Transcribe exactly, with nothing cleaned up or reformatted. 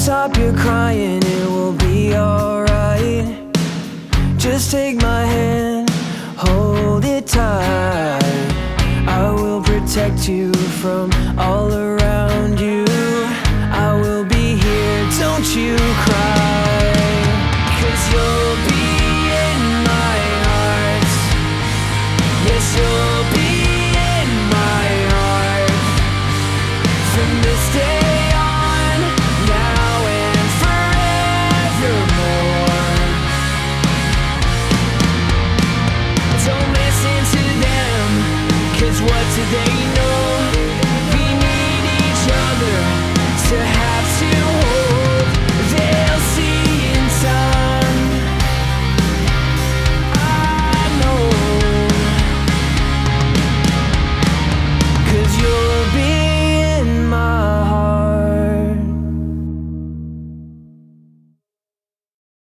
stop your crying, it will be alright. Just take my hand, hold it tight. I will protect you from all around you. I will be here, don't you cry. Cause you'll be in my heart. Yes, you'll be in my heart. From this day on, now and forevermore. Don't listen to them, cause what do they